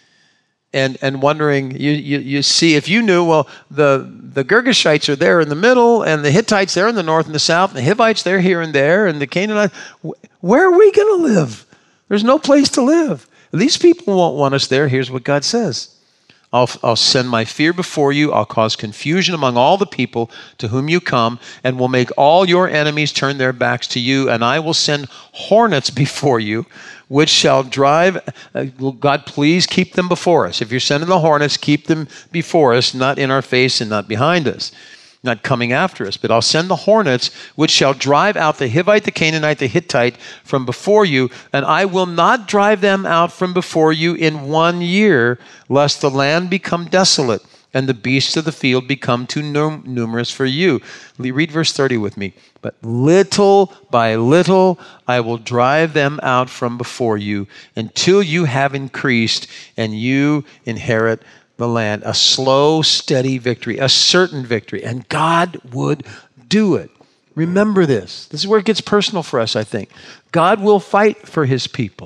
and wondering, you see, if you knew, well, the Girgashites are there in the middle, and the Hittites there in the north and the south, and the Hivites there here and there, and the Canaanites, where are we going to live? There's no place to live. These people won't want us there. Here's what God says. I'll send my fear before you. I'll cause confusion among all the people to whom you come, and will make all your enemies turn their backs to you. And I will send hornets before you, which shall drive. God, please keep them before us. If you're sending the hornets, keep them before us, not in our face and not behind us, not coming after us. But I'll send the hornets, which shall drive out the Hivite, the Canaanite, the Hittite from before you, and I will not drive them out from before you in 1 year, lest the land become desolate and the beasts of the field become too numerous for you. Read verse 30 with me. But little by little I will drive them out from before you until you have increased and you inherit the land. A slow, steady victory, a certain victory, and God would do it. Remember this. This is where it gets personal for us, I think. God will fight for his people.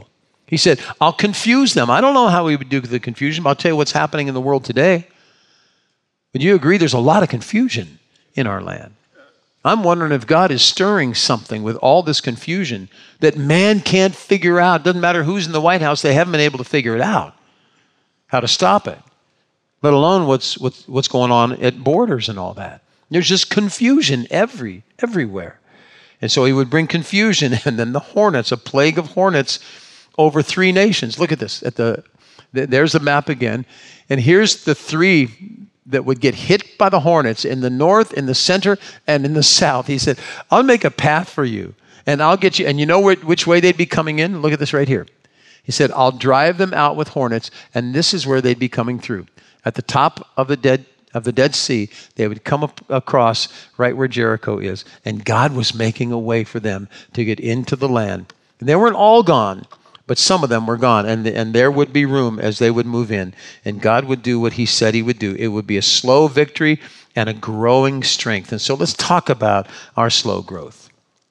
He said, I'll confuse them. I don't know how he would do the confusion, but I'll tell you what's happening in the world today. Would you agree there's a lot of confusion in our land? I'm wondering if God is stirring something with all this confusion that man can't figure out. Doesn't matter who's in the White House, they haven't been able to figure it out, how to stop it, let alone what's going on at borders and all that. There's just confusion everywhere. And so he would bring confusion, and then the hornets, a plague of hornets over 3 nations. Look at this. There's the map again. And here's the 3 that would get hit by the hornets in the north, in the center, and in the south. He said, I'll make a path for you, and I'll get you. And you know which way they'd be coming in? Look at this right here. He said, I'll drive them out with hornets, and this is where they'd be coming through. At the top of the Dead Sea, they would come across right where Jericho is. And God was making a way for them to get into the land. And they weren't all gone, but some of them were gone. And there would be room as they would move in. And God would do what he said he would do. It would be a slow victory and a growing strength. And so let's talk about our slow growth.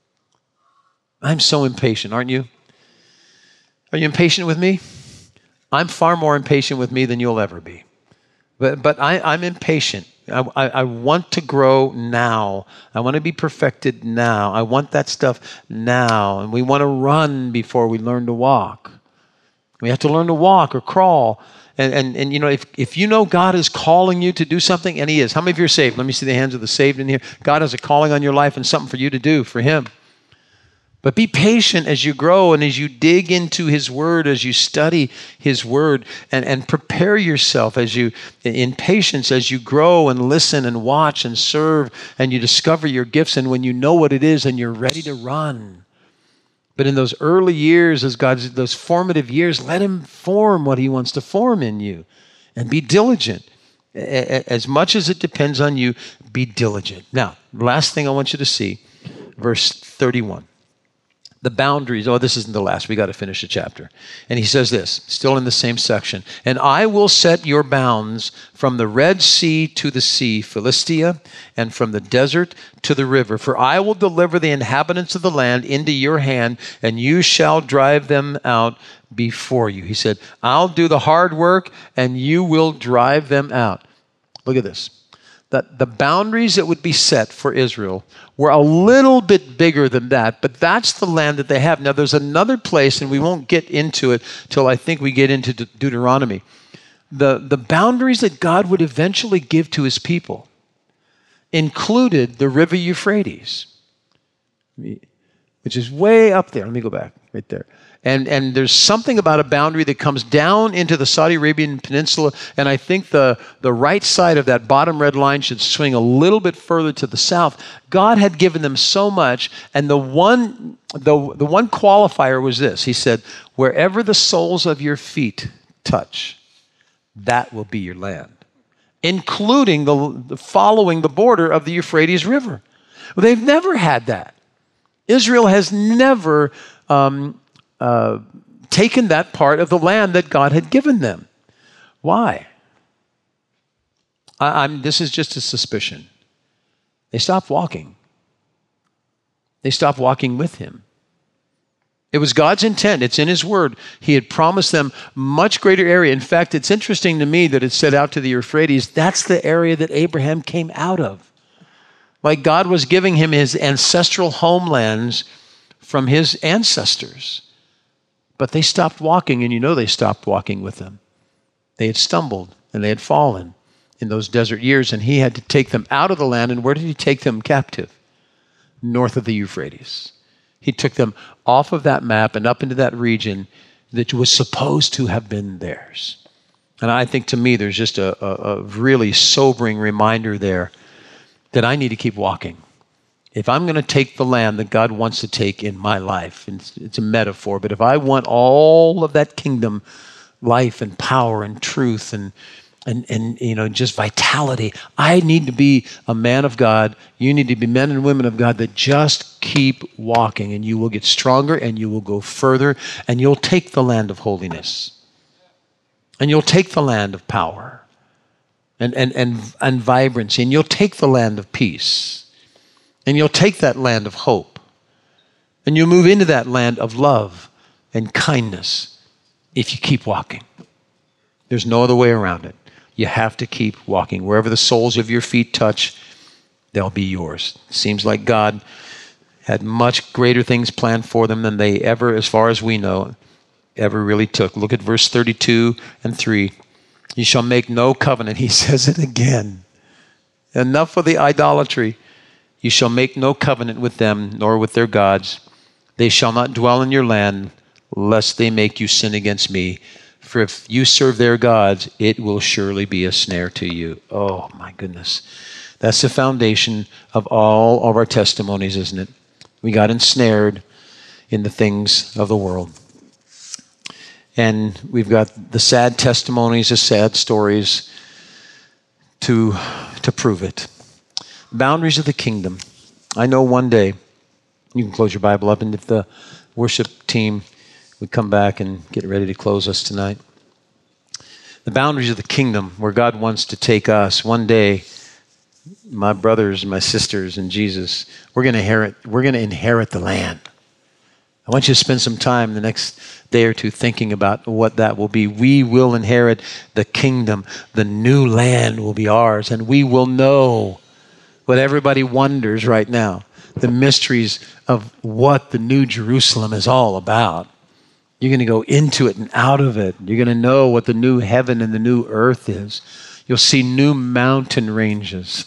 I'm so impatient, aren't you? Are you impatient with me? I'm far more impatient with me than you'll ever be. But I'm impatient. I want to grow now. I want to be perfected now. I want that stuff now. And we want to run before we learn to walk. We have to learn to walk or crawl. And you know, if you know God is calling you to do something, and he is. How many of you are saved? Let me see the hands of the saved in here. God has a calling on your life and something for you to do for him. But be patient as you grow and as you dig into his word, as you study his word, and prepare yourself in patience as you grow and listen and watch and serve and you discover your gifts, and when you know what it is and you're ready to run. But in those early years, those formative years, let him form what he wants to form in you, and be diligent. As much as it depends on you, be diligent. Now, last thing I want you to see, verse 31. The boundaries. Oh, this isn't the last. We got to finish the chapter. And he says this, still in the same section. And I will set your bounds from the Red Sea to the sea, Philistia, and from the desert to the river. For I will deliver the inhabitants of the land into your hand, and you shall drive them out before you. He said, I'll do the hard work, and you will drive them out. Look at this. That the boundaries that would be set for Israel were a little bit bigger than that, but that's the land that they have. Now, there's another place, and we won't get into it till I think we get into Deuteronomy. The boundaries that God would eventually give to his people included the river Euphrates, which is way up there. Let me go back, right there. And there's something about a boundary that comes down into the Saudi Arabian Peninsula, and I think the right side of that bottom red line should swing a little bit further to the south. God had given them so much, and the one qualifier was this. He said, wherever the soles of your feet touch, that will be your land, including the following the border of the Euphrates River. Well, they've never had that. Israel has never taken that part of the land that God had given them. Why? This is just a suspicion. They stopped walking. They stopped walking with him. It was God's intent. It's in his word. He had promised them much greater area. In fact, it's interesting to me that it said out to the Euphrates. That's the area that Abraham came out of. Like God was giving him his ancestral homelands from his ancestors. But they stopped walking, and you know they stopped walking with him. They had stumbled, and they had fallen in those desert years, and he had to take them out of the land. And where did he take them captive? North of the Euphrates. He took them off of that map and up into that region that was supposed to have been theirs. And I think to me there's just a really sobering reminder there that I need to keep walking. If I'm going to take the land that God wants to take in my life, and it's a metaphor, but if I want all of that kingdom life and power and truth and you know, just vitality, I need to be a man of God. You need to be men and women of God that just keep walking, and you will get stronger, and you will go further, and you'll take the land of holiness, and you'll take the land of power and vibrancy, and you'll take the land of peace. And you'll take that land of hope, and you'll move into that land of love and kindness if you keep walking. There's no other way around it. You have to keep walking. Wherever the soles of your feet touch, they'll be yours. Seems like God had much greater things planned for them than they ever, as far as we know, ever really took. Look at verse 32 and 3. You shall make no covenant. He says it again. Enough of the idolatry. You shall make no covenant with them, nor with their gods. They shall not dwell in your land, lest they make you sin against me. For if you serve their gods, it will surely be a snare to you. Oh, my goodness. That's the foundation of all of our testimonies, isn't it? We got ensnared in the things of the world. And we've got the sad testimonies, the sad stories to prove it. Boundaries of the kingdom. I know one day, you can close your Bible up, and if the worship team would come back and get ready to close us tonight. The boundaries of the kingdom, where God wants to take us. One day, my brothers, my sisters in Jesus, we're going to inherit the land. I want you to spend some time the next day or two thinking about what that will be. We will inherit the kingdom. The new land will be ours, and we will know what everybody wonders right now, the mysteries of what the New Jerusalem is all about. You're going to go into it and out of it. You're going to know what the new heaven and the new earth is. You'll see new mountain ranges.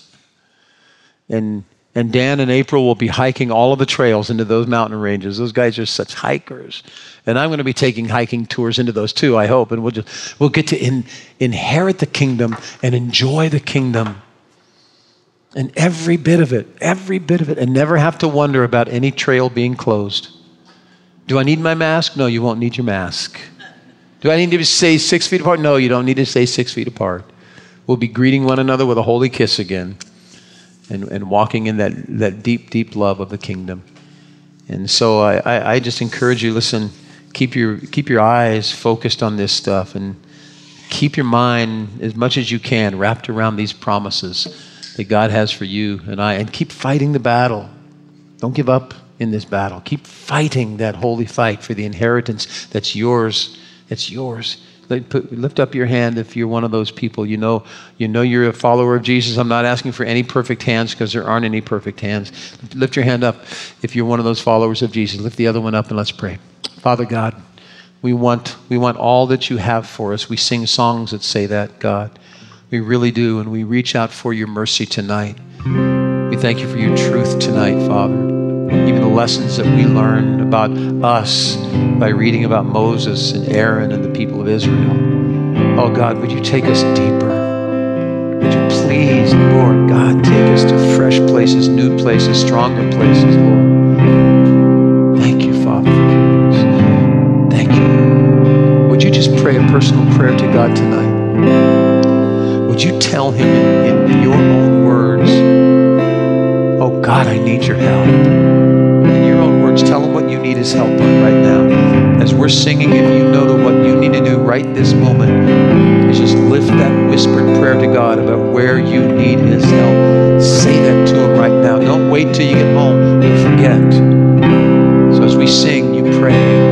And Dan and April will be hiking all of the trails into those mountain ranges. Those guys are such hikers. And I'm going to be taking hiking tours into those too, I hope. And we'll get to inherit the kingdom and enjoy the kingdom. And every bit of it, and never have to wonder about any trail being closed. Do I need my mask? No, you won't need your mask. Do I need to stay 6 feet apart? No, you don't need to stay 6 feet apart. We'll be greeting one another with a holy kiss again and walking in that deep, deep love of the kingdom. And so I just encourage you, listen, keep your eyes focused on this stuff and keep your mind as much as you can wrapped around these promises that God has for you and I, and keep fighting the battle. Don't give up in this battle. Keep fighting that holy fight for the inheritance that's yours. It's yours. Lift up your hand if you're one of those people. You know you're a follower of Jesus. I'm not asking for any perfect hands because there aren't any perfect hands. Lift your hand up if you're one of those followers of Jesus. Lift the other one up and let's pray. Father God, we want all that you have for us. We sing songs that say that, God. We really do, and we reach out for your mercy tonight. We thank you for your truth tonight, Father. Even the lessons that we learn about us by reading about Moses and Aaron and the people of Israel. Oh God, would you take us deeper? Would you please, Lord God, take us to fresh places, new places, stronger places, Lord. Thank you, Father, for this. Thank you. Would you just pray a personal prayer to God tonight? Would you tell him in your own words, oh God, I need your help. In your own words, tell him what you need his help on right now. As we're singing, if you know that what you need to do right this moment is just lift that whispered prayer to God about where you need his help. Say that to him right now. Don't wait till you get home. You'll forget. So as we sing, you pray.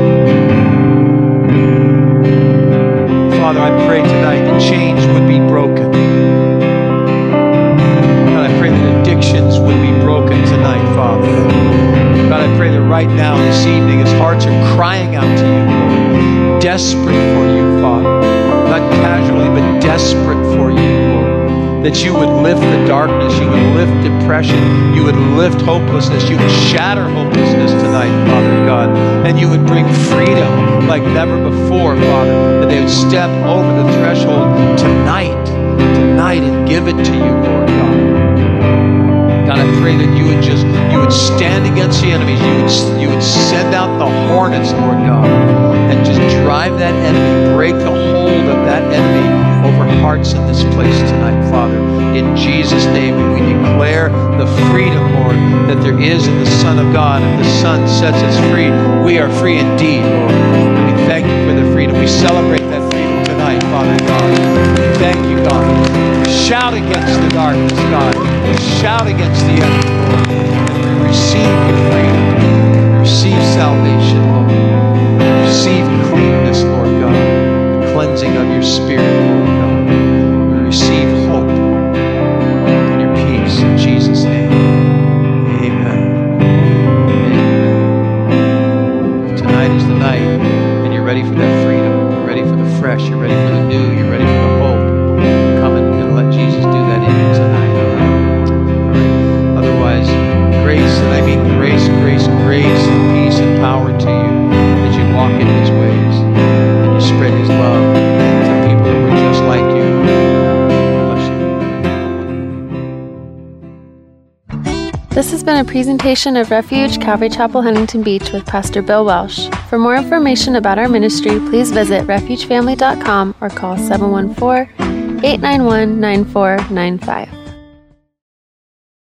Father, I pray tonight that chains would be broken. God, I pray that addictions would be broken tonight, Father. God, I pray that right now, this evening, as hearts are crying out to you, Lord, desperate for you, Father. Not casually, but desperate for you, Lord. That you would lift the darkness, you would lift depression, you would lift hopelessness, you would shatter hopelessness tonight, Father God. And you would bring freedom like never before, Father. That they would step over the threshold tonight and give it to you, Lord God. God, I pray that you would stand against the enemies. You would send out the hornets, Lord God, and just drive that enemy, break the hold of that enemy over hearts in this place tonight, Father. In Jesus' name, we declare the freedom, Lord, that there is in the Son of God. If the Son sets us free, we are free indeed, Lord. And we thank you for the freedom. We celebrate that freedom tonight, Father God. We thank you, God. Shout against the darkness, God. Shout against the enemy, Lord. And we receive your freedom. We receive salvation, Lord. We receive cleanness, Lord God. cleansing of your spirit, Lord God. We receive hope and your peace in Jesus' name. Amen. Amen. Tonight is the night, and you're ready for that freedom. You're ready for the fresh. You're ready for the new. You're ready for the hope. Come and let Jesus do that in you tonight. All right. Otherwise, grace, and I mean grace, grace, grace, and peace and power to you as you walk in His ways and you spread His love to people that were just like you. Bless you. This has been a presentation of Refuge Calvary Chapel, Huntington Beach with Pastor Bill Welsh. For more information about our ministry, please visit refugefamily.com or call 714-891-9495.